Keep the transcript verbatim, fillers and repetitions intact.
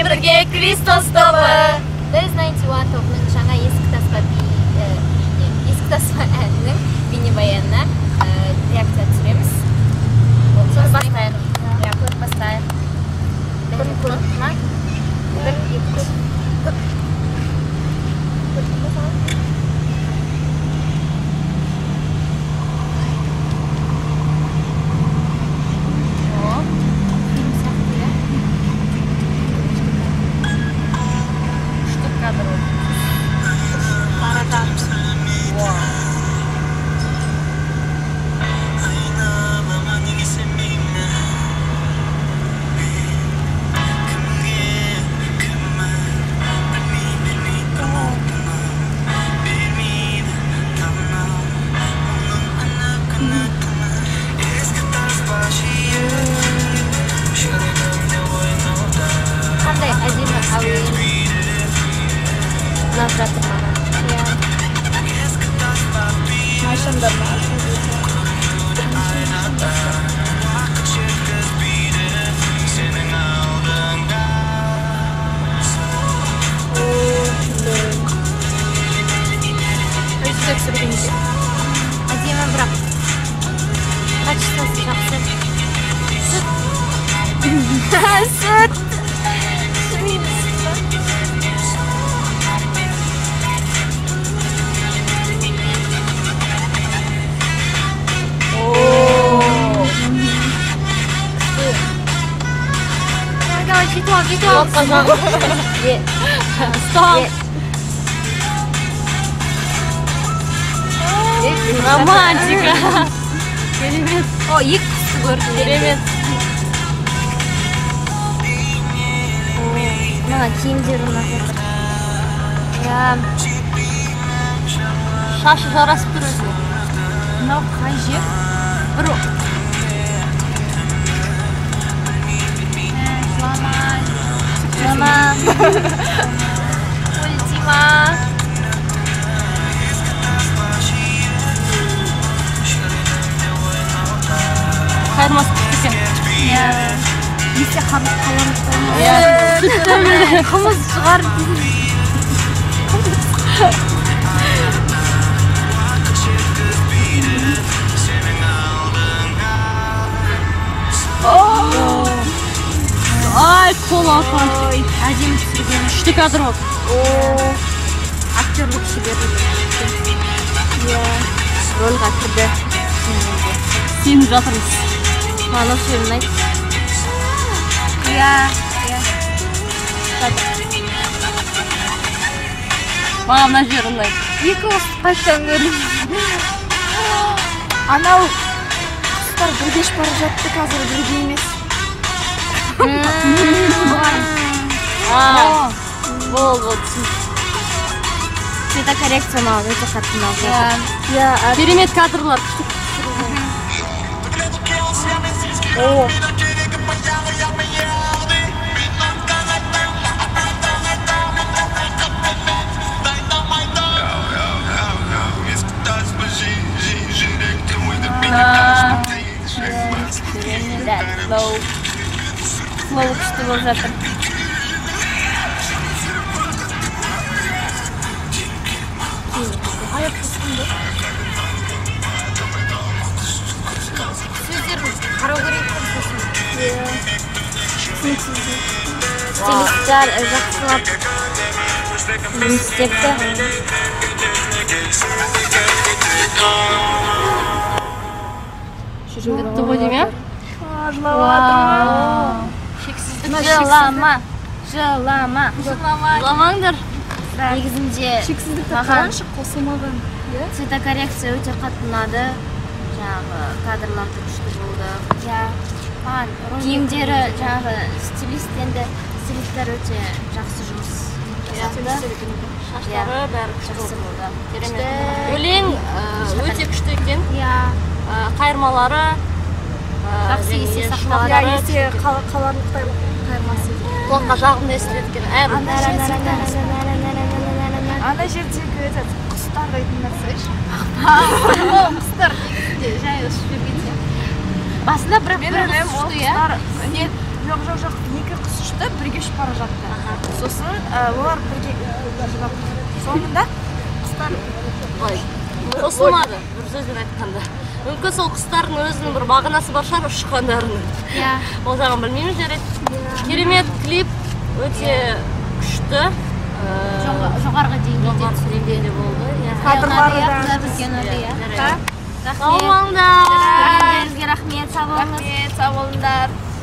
бірге Кристос тобы. Біз девяносто один тобының жаңа ескі таспа ескі таспа әнінің бейнебаянына реакция түсіреміз. Көріп бастайық. Я көріп бастайық. Бір көріп ма? Бір екі көріп. Әдемі бірақ качествосы жақсы. Сүт. Сүт. Давай, витал, витал. Стоп. Романтика. Керемет. О, екі құсты көрдім. Керемет. Мына киімдері ұнап жатыр. Шашы жарасып тұр өзіне. Мынау қай жер? Бір Жылама. Ультима. Қайырмасы күтті екен. Есе қаламықтар ма? Сүтті ме? Қымыз шығар. Ай, қол алқан. Әдемі түсірген. Үшті кадр болды. Актерлік шеберлік. Рөлға кірді. Сеніп жатырмыз. Маған осы жер ұнайды. Маған мына жер ұнайды. Екі осы қайттан көрдім. Анау құстар біргеш бара жатты, қазір бірге емес. Бол, бол, түсін. Цветокоррекция маған өте қатты ұнап жатыр. Керемет кадрлар. О. Флоу күшті болып жатыр. Аяқ қысқынды. Сөздерін қарау керек сосын. Стилистер жақсылап жұмыс істепті. Жылытты ғой дейм, е? Шексіздік. Жылама. Жылама. Жыламаңдар. Негізінде маған қосылмаған. цветокоррекция өте қатты ұнады. Жаңағы кадрларды күшті болды. Маған киімдері жаңағы стилист енді стилисттер өте жақсы жұмыс жасады. Шаштары бәрі жақсы болды. Өлең өте күшті екен. Қайырмалары жақсы есе сақталады. Есе қаларлықтай қайырмасы. Құлаққа жағымды естіледі екен. Ана жердегі құстарды айтыңдарсайш. Құстар жай ұшып жүрген. Басында бірақ бір құс ұшты, иә? Жоқ, жоқ, жоқ, екі құс ұшты, бірге ұшып бара жатты. Сосын олар бірге соңында құстар ой қосылмады бір сөзбен айтқанда. Мүмкін сол құстардың өзінің бір мағынасы бар шығар ұшқандарының. Иә. Ол жағын білмейміз жарайды. Керемет клип, өте күшті. Жоғарғы деңгейде деңгейде болды. кадрлары да Рахмет. Сау болыңдар. Рахмет, сау болыңыз. сау болыңдар.